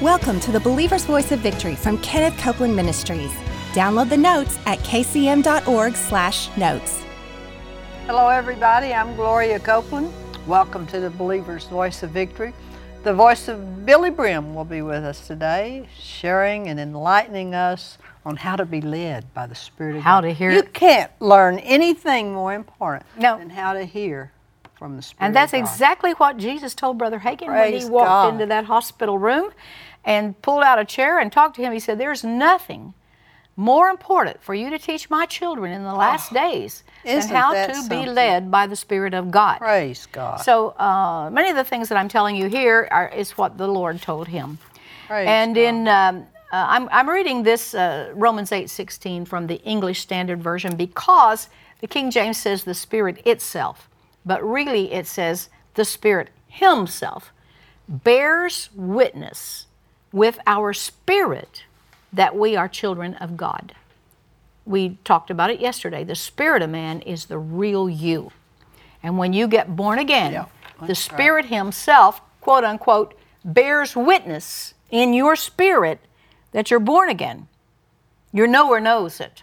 Welcome to the Believer's Voice of Victory from Kenneth Copeland Ministries. Download the notes at kcm.org/notes. Hello everybody, I'm Gloria Copeland. Welcome to the Believer's Voice of Victory. The voice of Billy Brim will be with us today, sharing and enlightening us on how to be led by the Spirit of God. How to hear. You can't learn anything more important No. than how to hear from the Spirit And that's of God. exactly what Jesus told Brother Hagin when Praise he walked God. into that hospital room and pulled out a chair and talked to him. He said, there's nothing more important for you to teach my children in the last days than isn't how that to be something? led by the Spirit of God. Praise God. So many of the things that I'm telling you here is what the Lord told him. Praise And God. in I'm reading this Romans 8:16 from the English Standard Version because the King James says the Spirit itself, but really it says the Spirit Himself bears witness with our spirit that we are children of God. We talked about it yesterday. The spirit of man is the real you. And when you get born again, Yeah, the that's Spirit Himself, quote unquote, bears witness in your spirit that you're born again. Your knower knows it.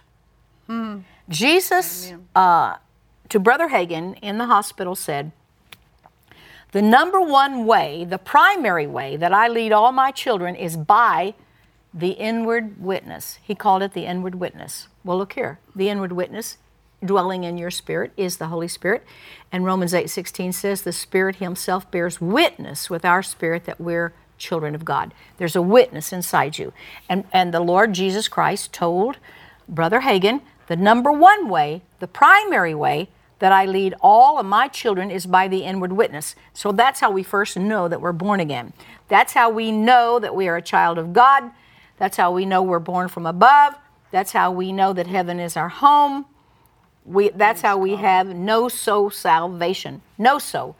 Jesus, to Brother Hagin in the hospital, said, the number one way, the primary way that I lead all my children is by the inward witness. He called it the inward witness. Well, look here. The inward witness dwelling in your spirit is the Holy Spirit. And Romans 8:16 says the Spirit Himself bears witness with our spirit that we're children of God. There's a witness inside you. And the Lord Jesus Christ told Brother Hagin, the number one way, the primary way that I lead all of my children is by the inward witness. So that's how we first know that we're born again. That's how we know that we are a child of God. That's how we know we're born from above. That's how we know that heaven is our home. That's how we have no-so salvation. No-so.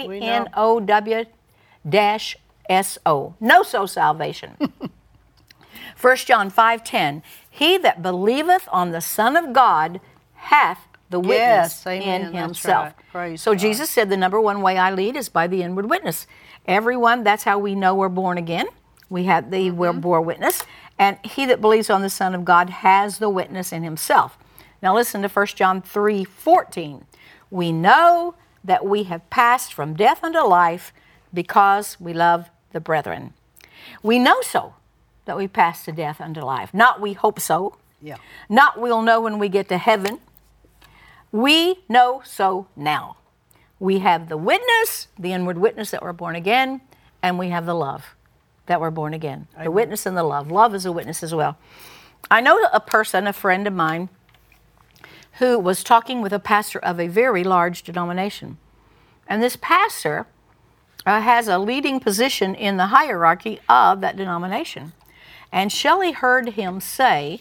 K-N-O-W-S-O. No-so salvation. 1 John 5:10. He that believeth on the Son of God hath the witness Yes, amen, in that's himself. right. Praise So God. Jesus said the number one way I lead is by the inward witness. Everyone, that's how we know we're born again. We have the we're born witness. And he that believes on the Son of God has the witness in himself. Now listen to 1 John 3:14. We know that we have passed from death unto life because we love the brethren. We know so that we passed to death unto life. Not we hope so. Yeah. Not we'll know when we get to heaven. We know so now. We have the witness, the inward witness that we're born again, and we have the love that we're born again. The witness and the love. Love is a witness as well. I know a person, a friend of mine, who was talking with a pastor of a very large denomination. And this pastor has a leading position in the hierarchy of that denomination. And Shelley heard him say,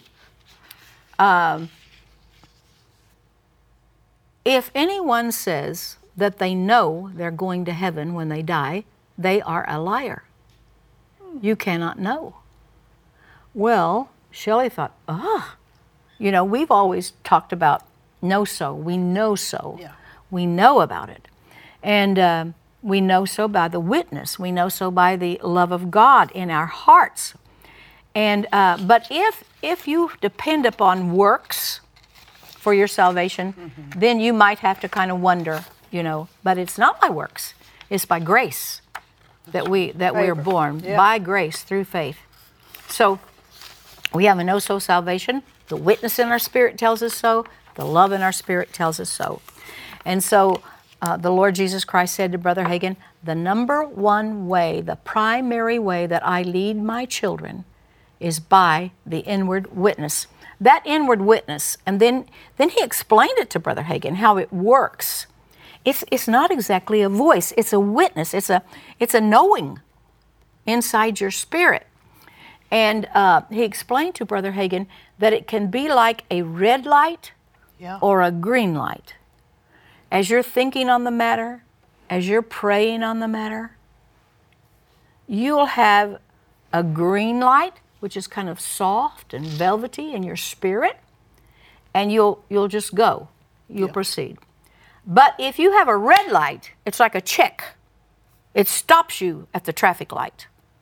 if anyone says that they know they're going to heaven when they die, they are a liar. You cannot know. Well, Shelley thought, you know, we've always talked about know so. We know so. Yeah. We know about it. And we know so by the witness. We know so by the love of God in our hearts. And but if you depend upon works for your salvation, then you might have to kind of wonder, you know, but it's not by works. It's by grace that we are born, by grace through faith. So we have a no-so salvation. The witness in our spirit tells us so. The love in our spirit tells us so. And so the Lord Jesus Christ said to Brother Hagin, the number one way, the primary way that I lead my children is by the inward witness. That inward witness, and then he explained it to Brother Hagin, how it works. It's not exactly a voice, it's a witness, it's a knowing inside your spirit. And he explained to Brother Hagin that it can be like a red light or a green light. As you're thinking on the matter, as you're praying on the matter, you'll have a green light, which is kind of soft and velvety in your spirit, and you'll just go. You'll proceed. But if you have a red light, it's like a check. It stops you at the traffic light.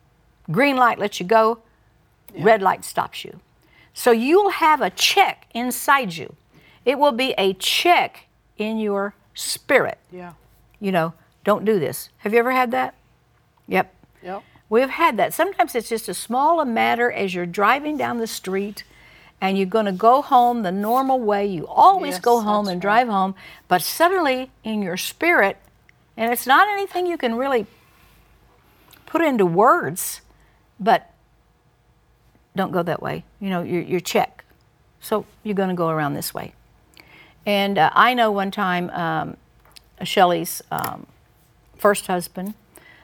Green light lets you go, red light stops you. So you'll have a check inside you. It will be a check in your spirit. Yeah. You know, don't do this. Have you ever had that? Yep. Yep. We've had that. Sometimes it's just as small a matter as you're driving down the street and you're going to go home the normal way. You always go home and drive home, but suddenly in your spirit, and it's not anything you can really put into words, but don't go that way. You know, your check. So you're going to go around this way. And I know one time Shelley's first husband,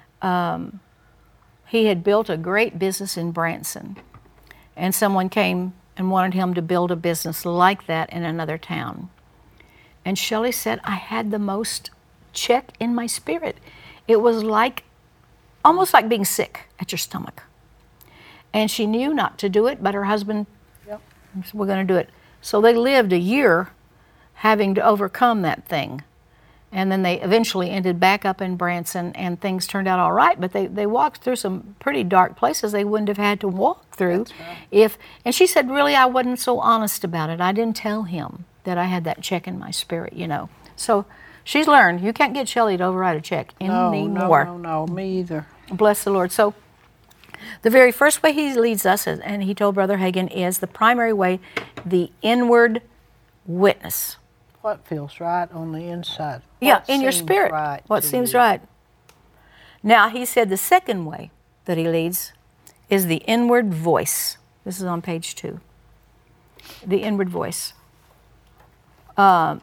he had built a great business in Branson, and someone came and wanted him to build a business like that in another town. And Shelley said, I had the most check in my spirit. It was like, almost like being sick at your stomach. And she knew not to do it, but her husband said, we're going to do it. So they lived a year having to overcome that thing. And then they eventually ended back up in Branson, and things turned out all right, but they walked through some pretty dark places they wouldn't have had to walk through and she said, really, I wasn't so honest about it. I didn't tell him that I had that check in my spirit, you know. So she's learned, you can't get Shelley to override a check anymore. No, me either. Bless the Lord. So the very first way he leads us, and he told Brother Hagin, is the primary way, the inward witness. What feels right on the inside? Yeah, in your spirit. Right what seems right. Now, he said the second way that he leads is the inward voice. This is on page 2. The inward voice. Romans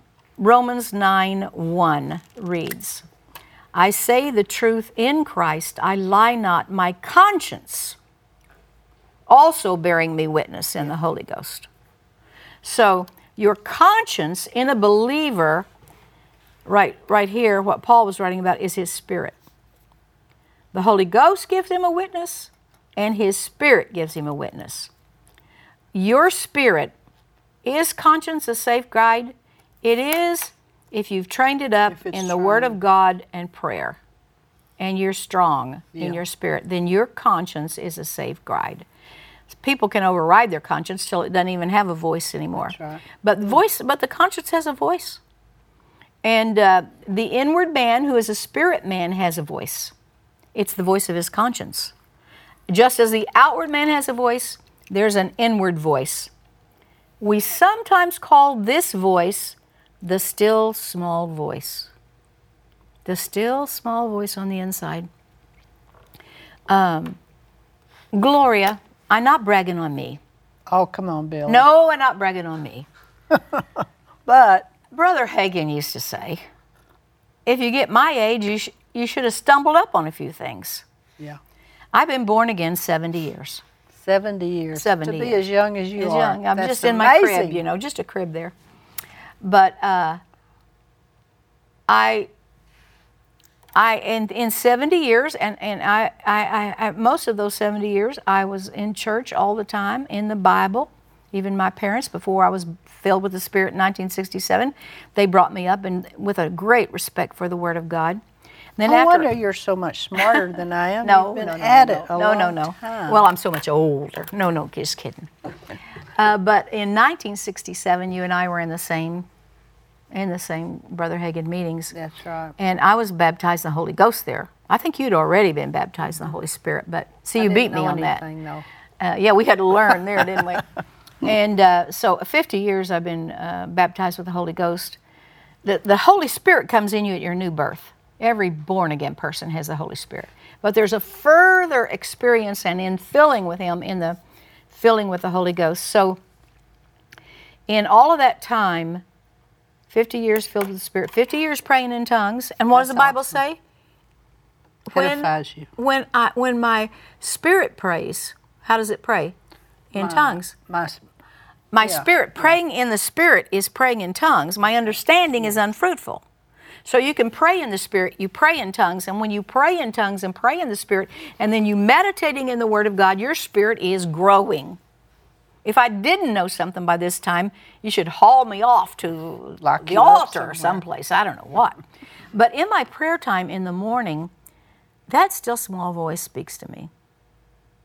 9:1 reads, I say the truth in Christ, I lie not, my conscience also bearing me witness in the Holy Ghost. So, your conscience in a believer, right here, what Paul was writing about is his spirit. The Holy Ghost gives him a witness, and his spirit gives him a witness. Your spirit, is conscience a safe guide? It is if you've trained it up in the Word of God and prayer, and you're strong in your spirit, then your conscience is a safe guide. People can override their conscience till it doesn't even have a voice anymore. That's right. But the conscience has a voice. And the inward man, who is a spirit man, has a voice. It's the voice of his conscience. Just as the outward man has a voice, there's an inward voice. We sometimes call this voice the still small voice. The still small voice on the inside. Gloria, I'm not bragging on me. Oh, come on, Bill. No, I'm not bragging on me. But Brother Hagin used to say, if you get my age, you should have stumbled up on a few things. Yeah. I've been born again 70 years. 70 years. 70 to be years. as young as you are. Young. I'm That's just in my crib, amazing. you know, just a crib there. But in 70 years, and I most of those 70 years, I was in church all the time, in the Bible. Even my parents, before I was filled with the Spirit in 1967, they brought me up with a great respect for the Word of God. Then No wonder you're so much smarter than I am. No, You've been no, at it a no, long time. Well, I'm so much older. No, just kidding. But in 1967, you and I were in the same Brother Hagin meetings. That's right. And I was baptized in the Holy Ghost there. I think you'd already been baptized in the Holy Spirit, but see, you beat me on that. No. Yeah, we had to learn there, didn't we? And so 50 years I've been baptized with the Holy Ghost. The Holy Spirit comes in you at your new birth. Every born-again person has the Holy Spirit. But there's a further experience and infilling with Him in the filling with the Holy Ghost. So in all of that time, 50 years filled with the Spirit, 50 years praying in tongues. And what does the Bible say? Edifies you. When my spirit prays, how does it pray? In tongues. My spirit, praying in the Spirit is praying in tongues. My understanding is unfruitful. So you can pray in the Spirit, you pray in tongues, and when you pray in tongues and pray in the Spirit, and then you meditating in the Word of God, your spirit is growing. If I didn't know something by this time, you should haul me off to the altar or someplace. I don't know what. But in my prayer time in the morning, that still small voice speaks to me.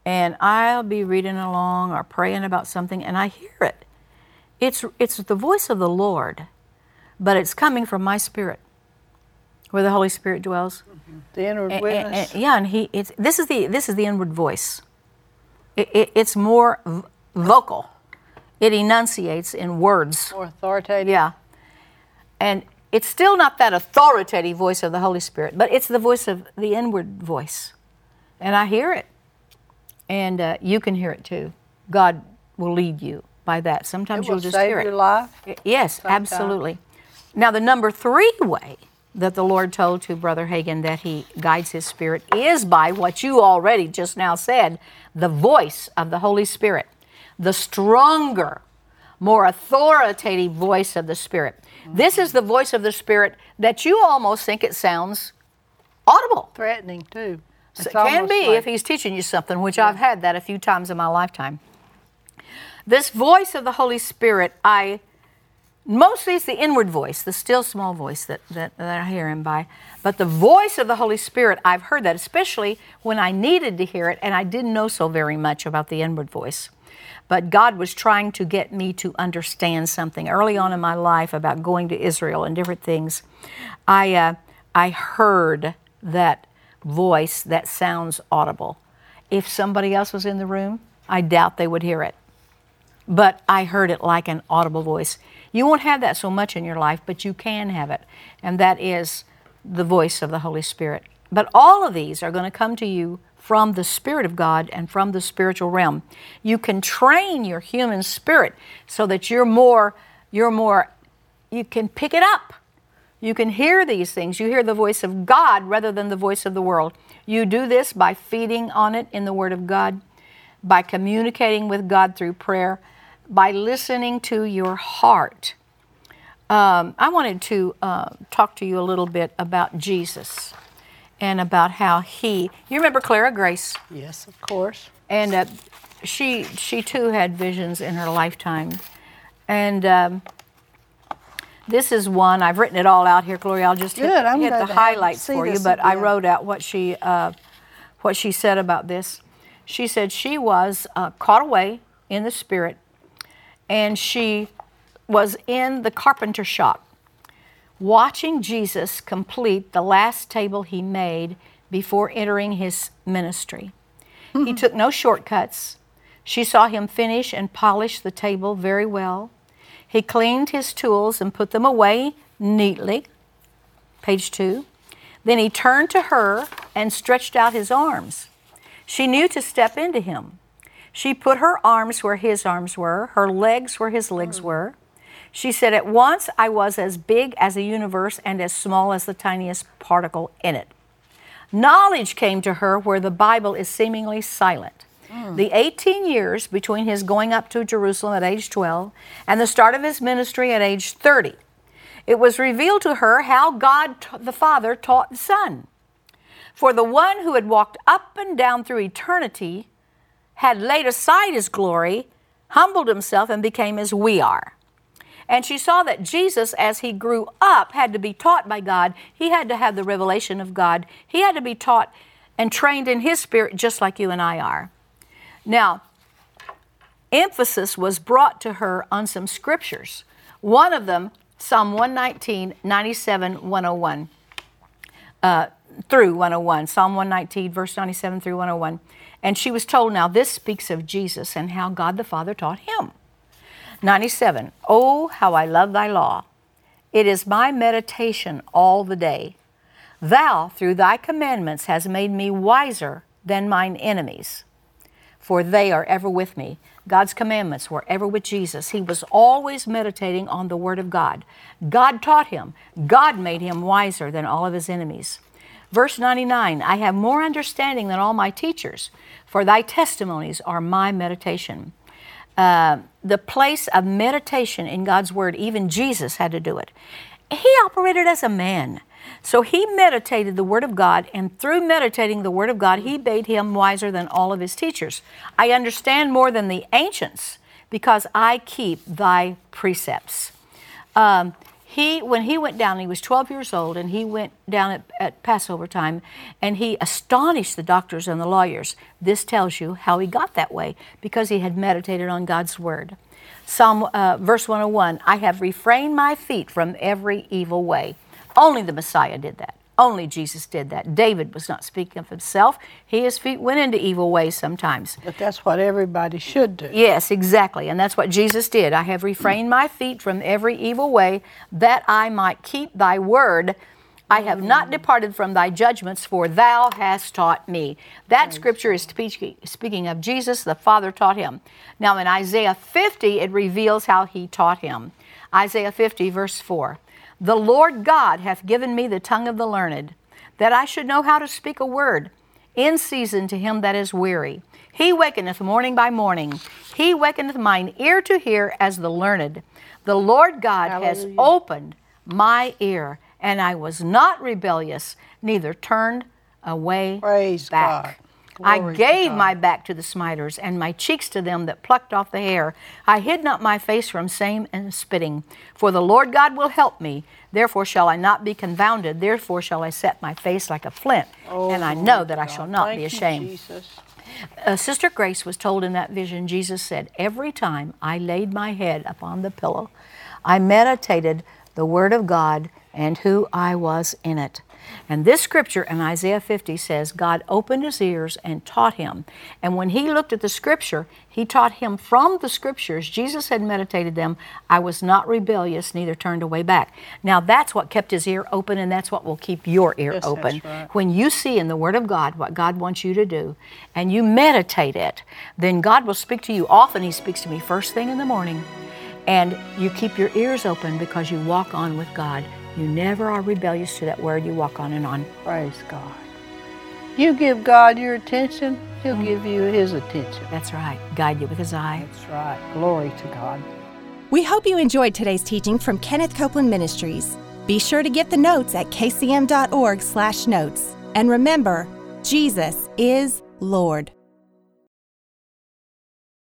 and I'll be reading along or praying about something, and I hear it. It's the voice of the Lord, but it's coming from my spirit, where the Holy Spirit dwells. The inward witness. And this is the inward voice. It's more vocal. It enunciates in words. More authoritative. Yeah. And it's still not that authoritative voice of the Holy Spirit, but it's the voice of the inward voice. And I hear it. And you can hear it too. God will lead you by that. Sometimes you'll just hear it. It will save your life. Yes, sometimes. Absolutely. Now, the number 3 way that the Lord told to Brother Hagin that He guides His Spirit is by what you already just now said, the voice of the Holy Spirit. The stronger, more authoritative voice of the Spirit. This is the voice of the Spirit that you almost think it sounds audible. Threatening too. So it can be if He's teaching you something, which I've had that a few times in my lifetime. This voice of the Holy Spirit, mostly it's the inward voice, the still small voice that I hear Him by. But the voice of the Holy Spirit, I've heard that, especially when I needed to hear it, and I didn't know so very much about the inward voice. But God was trying to get me to understand something early on in my life about going to Israel and different things. I heard that voice that sounds audible. If somebody else was in the room, I doubt they would hear it. But I heard it like an audible voice. You won't have that so much in your life, but you can have it. And that is the voice of the Holy Spirit. But all of these are going to come to you from the Spirit of God and from the spiritual realm. You can train your human spirit so that you can pick it up. You can hear these things. You hear the voice of God rather than the voice of the world. You do this by feeding on it in the Word of God, by communicating with God through prayer, by listening to your heart. I wanted to talk to you a little bit about Jesus and about how you remember Clara Grace? Yes, of course. And she too had visions in her lifetime. And this is one, I've written it all out here, Gloria. I'll just hit the highlights for you, but I wrote out what she said about this. She said she was caught away in the Spirit, and she was in the carpenter shop watching Jesus complete the last table He made before entering His ministry. He took no shortcuts. She saw Him finish and polish the table very well. He cleaned His tools and put them away neatly. Page 2. Then He turned to her and stretched out His arms. She knew to step into Him. She put her arms where His arms were, her legs where His legs were. She said, "At once I was as big as the universe and as small as the tiniest particle in it." Knowledge came to her where the Bible is seemingly silent. The 18 years between His going up to Jerusalem at age 12 and the start of His ministry at age 30, it was revealed to her how God the Father taught the Son. For the one who had walked up and down through eternity had laid aside His glory, humbled Himself, and became as we are. And she saw that Jesus, as He grew up, had to be taught by God. He had to have the revelation of God. He had to be taught and trained in His Spirit just like you and I are. Now, emphasis was brought to her on some scriptures. One of them, Psalm 119, 97, 101, through 101. Psalm 119, verse 97 through 101. And she was told, now this speaks of Jesus and how God the Father taught Him. 97, "Oh, how I love thy law. It is my meditation all the day. Thou, through thy commandments, hast made me wiser than mine enemies, for they are ever with me." God's commandments were ever with Jesus. He was always meditating on the Word of God. God taught him. God made him wiser than all of his enemies. Verse 99, "I have more understanding than all my teachers, for thy testimonies are my meditation." The place of meditation in God's Word, even Jesus had to do it. He operated as a man. So He meditated the Word of God, and through meditating the Word of God, He made him wiser than all of his teachers. "I understand more than the ancients, because I keep thy precepts." When he went down, he was 12 years old, and he went down at Passover time, and he astonished the doctors and the lawyers. This tells you how he got that way, because he had meditated on God's word. Verse 101, I have refrained my feet from every evil way. Only the Messiah did that. Only Jesus did that. David was not speaking of himself. His feet went into evil ways sometimes. But that's what everybody should do. Yes, exactly. And that's what Jesus did. I have refrained my feet from every evil way, that I might keep thy word. I have not departed from thy judgments, for thou hast taught me. That scripture is speaking of Jesus. The Father taught him. Now in Isaiah 50, it reveals how he taught him. Isaiah 50, verse 4. The Lord God hath given me the tongue of the learned, that I should know how to speak a word in season to him that is weary. He wakeneth morning by morning. He wakeneth mine ear to hear as the learned. The Lord God has opened my ear, and I was not rebellious, neither turned away Praise back. God. I Glory gave to God. my back to the smiters, and my cheeks to them that plucked off the hair. I hid not my face from shame and spitting. For the Lord God will help me. Therefore shall I not be confounded. Therefore shall I set my face like a flint. And I know that I shall not be ashamed. Jesus. Sister Grace was told in that vision, Jesus said, every time I laid my head upon the pillow, I meditated the Word of God and who I was in it. And this scripture in Isaiah 50 says, God opened his ears and taught him. And when he looked at the scripture, he taught him from the scriptures. Jesus had meditated them. I was not rebellious, neither turned away back. Now that's what kept his ear open, and that's what will keep your ear open. That's right. When you see in the Word of God what God wants you to do, and you meditate it, then God will speak to you. Often he speaks to me first thing in the morning. And you keep your ears open because you walk on with God. You never are rebellious to that word. You walk on and on. Praise God. You give God your attention, he'll give you his attention. That's right. Guide you with his eye. That's right. Glory to God. We hope you enjoyed today's teaching from Kenneth Copeland Ministries. Be sure to get the notes at kcm.org/notes. And remember, Jesus is Lord.